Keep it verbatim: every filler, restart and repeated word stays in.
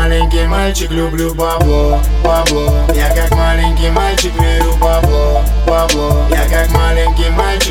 маленький мальчик люблю бабло, бабло. Я как маленький мальчик верю в бабло, бабло. Я как маленький мальчик